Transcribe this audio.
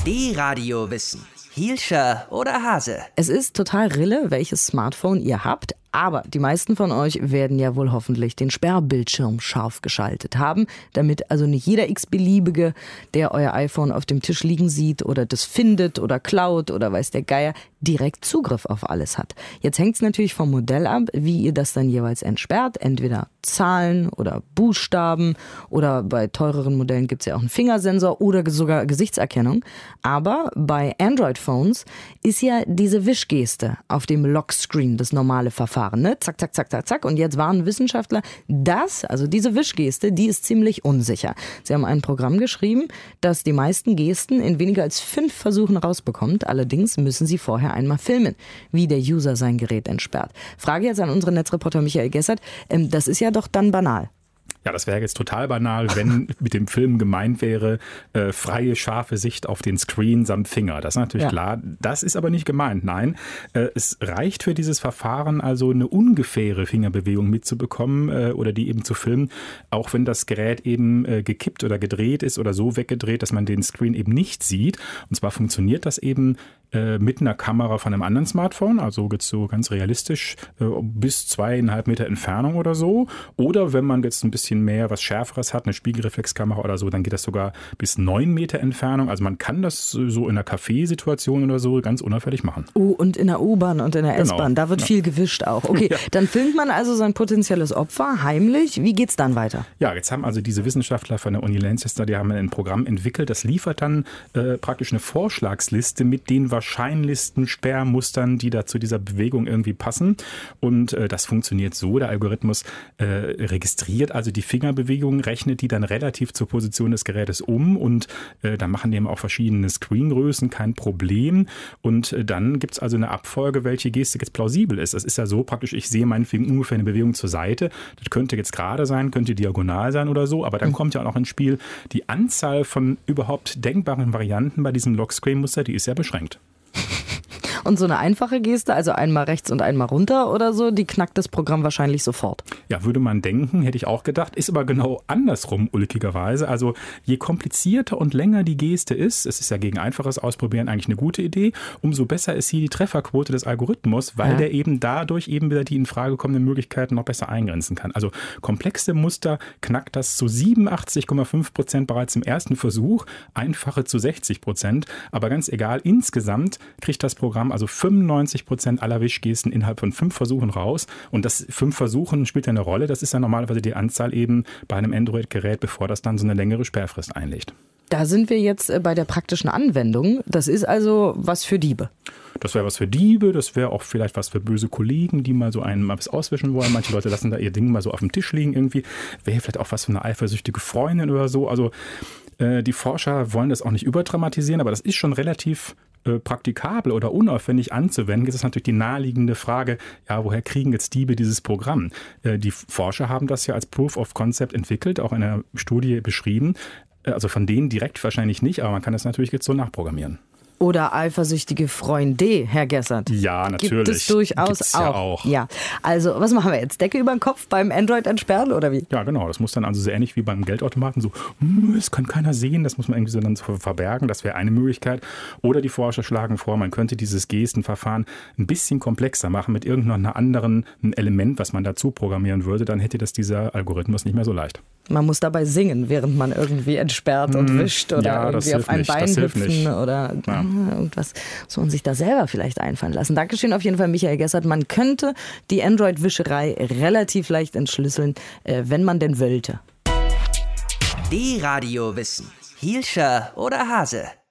D-Radio Wissen. Hielscher oder Hase? Es ist total Rille, welches Smartphone ihr habt, aber die meisten von euch werden ja wohl hoffentlich den Sperrbildschirm scharf geschaltet haben, damit also nicht jeder x-beliebige, der euer iPhone auf dem Tisch liegen sieht oder das findet oder klaut oder weiß der Geier, direkt Zugriff auf alles hat. Jetzt hängt es natürlich vom Modell ab, wie ihr das dann jeweils entsperrt. Entweder Zahlen oder Buchstaben oder bei teureren Modellen gibt es ja auch einen Fingersensor oder sogar Gesichtserkennung. Aber bei Android-Phones ist ja diese Wischgeste auf dem Lockscreen das normale Verfahren. Ne? Zack, zack, zack, zack, zack. Und jetzt warnen Wissenschaftler, also diese Wischgeste, die ist ziemlich unsicher. Sie haben ein Programm geschrieben, das die meisten Gesten in weniger als 5 Versuchen rausbekommt. Allerdings müssen sie vorher einmal filmen, wie der User sein Gerät entsperrt. Frage jetzt an unseren Netzreporter Michael Gessert. Das ist ja doch dann banal. Ja, das wäre jetzt total banal, wenn mit dem Film gemeint wäre, freie, scharfe Sicht auf den Screen samt Finger. Das ist natürlich klar. Das ist aber nicht gemeint. Nein, es reicht für dieses Verfahren also eine ungefähre Fingerbewegung mitzubekommen oder die eben zu filmen, auch wenn das Gerät eben gekippt oder gedreht ist oder so weggedreht, dass man den Screen eben nicht sieht. Und zwar funktioniert das eben mit einer Kamera von einem anderen Smartphone, also jetzt so ganz realistisch bis 2,5 Meter Entfernung oder so. Oder wenn man jetzt ein bisschen mehr was Schärferes hat, eine Spiegelreflexkamera oder so, dann geht das sogar bis 9 Meter Entfernung. Also man kann das so in einer Kaffeesituation oder so ganz unauffällig machen. Und in der U-Bahn und in der S-Bahn, da wird viel gewischt auch. Okay, dann filmt man also sein potenzielles Opfer heimlich. Wie geht's dann weiter? Ja, jetzt haben also diese Wissenschaftler von der Uni Lancaster, die haben ein Programm entwickelt, das liefert dann praktisch eine Vorschlagsliste mit den wahrscheinlichsten Sperrmustern, die da zu dieser Bewegung irgendwie passen. Und das funktioniert so, der Algorithmus registriert also die Fingerbewegungen, rechnet die dann relativ zur Position des Gerätes um und dann machen die eben auch verschiedene Screengrößen, kein Problem. Und dann gibt es also eine Abfolge, welche Gestik jetzt plausibel ist. Das ist ja so praktisch, ich sehe meinetwegen ungefähr eine Bewegung zur Seite. Das könnte jetzt gerade sein, könnte diagonal sein oder so, aber dann kommt ja auch noch ins Spiel die Anzahl von überhaupt denkbaren Varianten bei diesem Lockscreen-Muster, die ist ja beschränkt. Und so eine einfache Geste, also einmal rechts und einmal runter oder so, die knackt das Programm wahrscheinlich sofort. Ja, würde man denken, hätte ich auch gedacht. Ist aber genau andersrum, ulkigerweise. Also je komplizierter und länger die Geste ist, es ist ja gegen einfaches Ausprobieren eigentlich eine gute Idee, umso besser ist hier die Trefferquote des Algorithmus, weil der eben dadurch eben wieder die in Frage kommenden Möglichkeiten noch besser eingrenzen kann. Also komplexe Muster knackt das zu 87,5% bereits im ersten Versuch, einfache zu 60%. Aber ganz egal, insgesamt kriegt das Programm also 95% aller Wischgesten innerhalb von 5 Versuchen raus. Und das 5 Versuchen spielt ja eine Rolle. Das ist ja normalerweise die Anzahl eben bei einem Android-Gerät, bevor das dann so eine längere Sperrfrist einlegt. Da sind wir jetzt bei der praktischen Anwendung. Das ist also was für Diebe. Das wäre was für Diebe, das wäre auch vielleicht was für böse Kollegen, die mal so einen mal was auswischen wollen. Manche Leute lassen da ihr Ding mal so auf dem Tisch liegen irgendwie. Wäre vielleicht auch was für eine eifersüchtige Freundin oder so. Also die Forscher wollen das auch nicht überdramatisieren, aber das ist schon relativ praktikabel oder unaufwendig anzuwenden. Jetzt ist natürlich die naheliegende Frage, ja, woher kriegen jetzt Diebe dieses Programm? Die Forscher haben das ja als Proof of Concept entwickelt, auch in einer Studie beschrieben. Also von denen direkt wahrscheinlich nicht, aber man kann das natürlich jetzt so nachprogrammieren. Oder eifersüchtige Freunde, Herr Gessert. Ja, natürlich. Gibt es durchaus Gibt's ja auch. Ja, also was machen wir jetzt? Decke über den Kopf beim Android entsperren oder wie? Ja, genau. Das muss dann also so ähnlich wie beim Geldautomaten so, es kann keiner sehen, das muss man irgendwie so dann verbergen. Das wäre eine Möglichkeit. Oder die Forscher schlagen vor, man könnte dieses Gestenverfahren ein bisschen komplexer machen mit irgendeinem anderen Element, was man dazu programmieren würde. Dann hätte das dieser Algorithmus nicht mehr so leicht. Man muss dabei singen, während man irgendwie entsperrt und wischt oder irgendwie auf ein Bein hüpfen oder irgendwas, so und sich da selber vielleicht einfallen lassen. Dankeschön auf jeden Fall, Michael Gessert. Man könnte die Android-Wischerei relativ leicht entschlüsseln, wenn man denn wollte. D-Radio Wissen. Hielscher oder Hase?